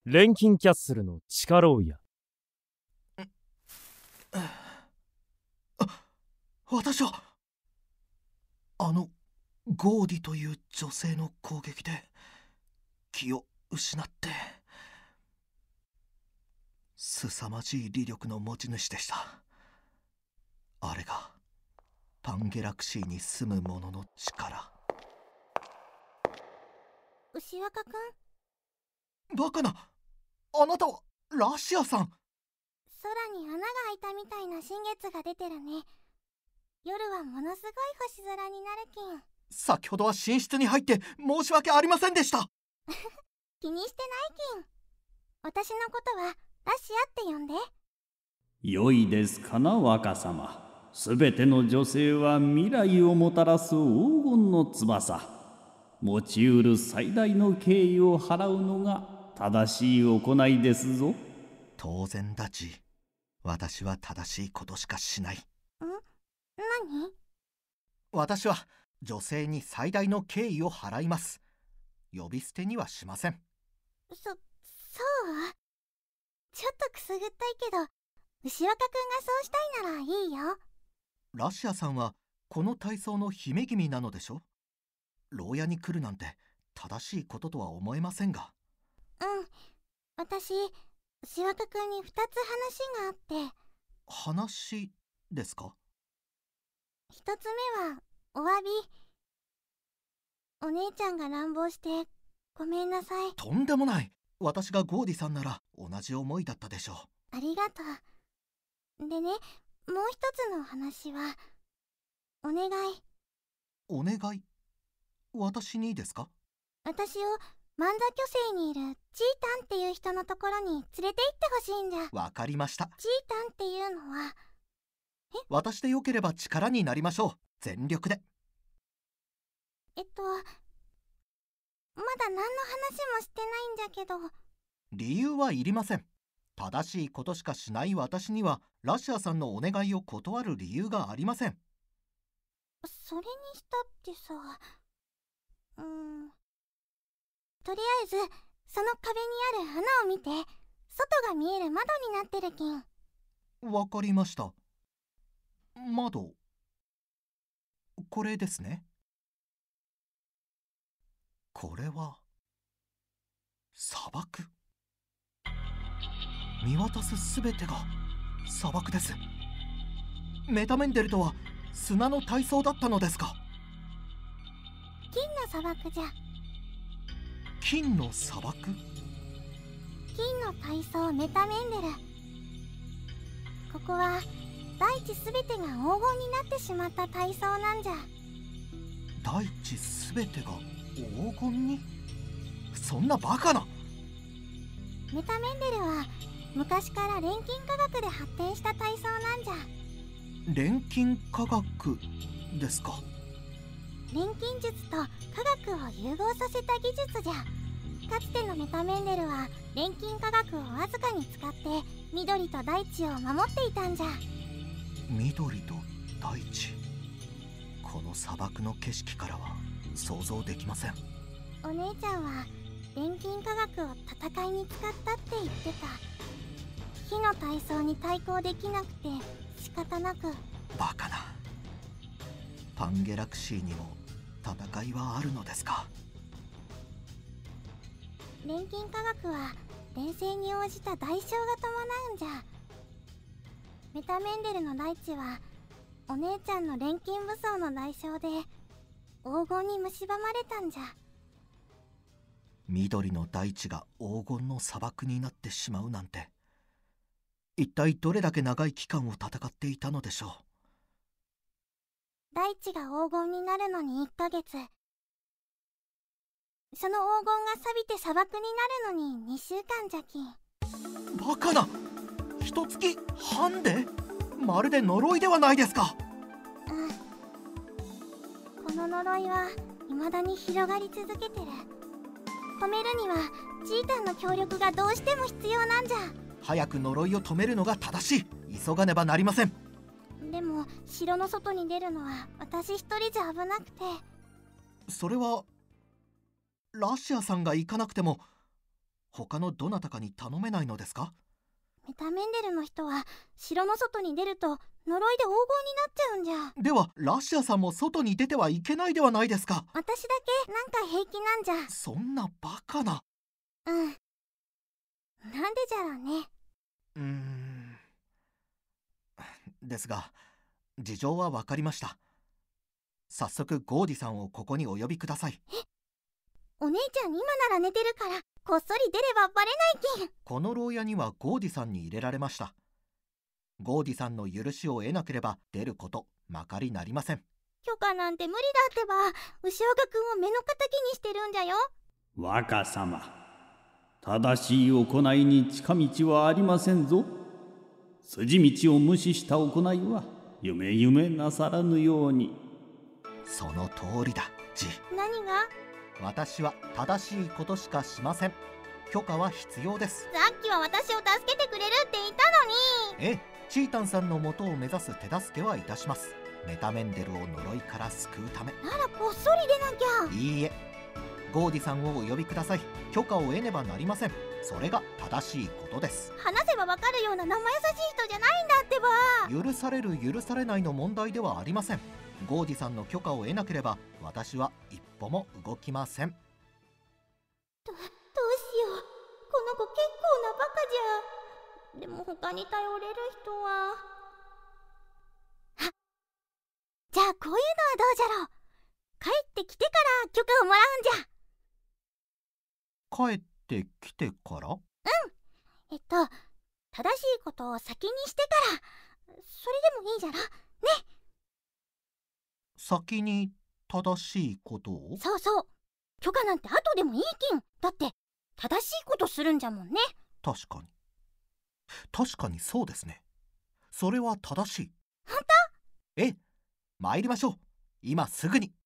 錬金キャッスルの地下牢屋。 私はゴーディという女性の攻撃で気を失って、凄まじい威力の持ち主でした。あれがパンゲラクシーに住む者の力。 牛若くん、 バカな、あなたはラシアさん。 空に穴が開いたみたいな新月が出てるね。夜はものすごい星空になるきん。 先ほどは寝室に入って申し訳ありませんでした。 気にしてないきん。私のことはラシアって呼んで。 良いですかな、若様。すべての女性は未来をもたらす黄金の翼。持ちうる最大の敬意を払うのが正しい行いですぞ。 当然だち。私は正しいことしかしない。 何？ 私は女性に最大の敬意を払います。呼び捨てにはしません。 そう？ちょっとくすぐったいけど、牛若くんがそうしたいならいいよ。 ラシアさんはこの体操の姫君なのでしょ。牢屋に来るなんて正しいこととは思えませんが。 私、牛若くんに2つ話があって。 話ですか 1つ目はお詫び。お姉ちゃんが乱暴してごめんなさい。 とんでもない。私がゴーディさんなら同じ思いだったでしょう。 ありがとう。でね、もう一つの話は、お願い。 お願い？私にですか？ 私を万座巨星にいるチータンっていう人のところに連れて行ってほしいんじゃ。 わかりました。 チータンっていうのは、 私でよければ力になりましょう。全力で。 まだ何の話もしてないんじゃけど。 理由はいりません。正しいことしかしない私にはラシアさんのお願いを断る理由がありません。 それにしたってさ、とりあえずその壁にある穴を見て。外が見える窓になってるきん。 わかりました。窓、これですね。これは砂漠。見渡すすべてが砂漠です。メタメンデルとは砂の体操だったのですか？ 金の砂漠じゃ。 金の砂漠？ 金の体操メタメンデル。ここは大地すべてが黄金になってしまった体操なんじゃ。 大地すべてが黄金に？そんなバカな。 メタメンデルは昔から錬金科学で発展した体操なんじゃ。 錬金科学ですか？ 錬金術と科学を融合させた技術じゃ。かつてのメタメンデルは錬金科学をわずかに使って緑と大地を守っていたんじゃ。 緑と大地。この砂漠の景色からは想像できません。 お姉ちゃんは錬金科学を戦いに使ったって言ってた。火の体操に対抗できなくて仕方なく。 バカな。パンゲラクシーにも戦いはあるのですか？ 錬金科学は錬成に応じた代償が伴うんじゃ。メタメンデルの大地はお姉ちゃんの錬金武装の代償で黄金に蝕まれたんじゃ。 緑の大地が黄金の砂漠になってしまうなんて、一体どれだけ長い期間を戦っていたのでしょう。大地が黄金になるのに1ヶ月。その黄金が錆びて砂漠になるのに2週間じゃきん。 バカな。一月半で？まるで呪いではないですか。 この呪いは未だに広がり続けてる。止めるにはチータンの協力がどうしても必要なんじゃ。 早く呪いを止めるのが正しい。急がねばなりません。 でも城の外に出るのは私一人じゃ危なくて。 それはラシアさんが行かなくても他のどなたかに頼めないのですか？ メタメンデルの人は城の外に出ると呪いで黄金になっちゃうんじゃ。 ではラッシャーさんも外に出てはいけないではないですか。 私だけなんか平気なんじゃ。 そんなバカな。 うん。なんでじゃろうね。 ですが事情は分かりました。早速ゴーディさんをここにお呼びください。 お姉ちゃん今なら寝てるからこっそり出ればバレないけん。 この牢屋にはゴーディさんに入れられました。ゴーディさんの許しを得なければ出ることまかりなりません。 許可なんて無理だってば。牛岡くんを目の敵にしてるんじゃよ。 若様、正しい行いに近道はありませんぞ。筋道を無視した行いは夢なさらぬように。 その通りだ、ジ。 何が？ 私は正しいことしかしません。許可は必要です。 さっきは私を助けてくれるって言ったのに。 ええ、チータンさんの元を目指す手助けはいたします。メタメンデルを呪いから救うため。 ならこっそり出なきゃ。 いいえ、ゴーディさんをお呼びください。許可を得ねばなりません。それが正しいことです。 話せばわかるような生優しい人じゃないんだってば。 許される許されないの問題ではありません。ゴーディさんの許可を得なければ私は一歩も動きません。 どうしよう。この子結構なバカじゃ。でも他に頼れる人は。あ、じゃあこういうのはどうじゃろう。帰ってきてから許可をもらうんじゃ。 帰ってきてから？ 正しいことを先にしてから、それでもいいじゃろね。 先に正しいことを？ そうそう。許可なんて後でもいいきん。だって正しいことするんじゃもんね。 確かにそうですね。それは正しい。 本当？ ええ、参りましょう。今すぐに。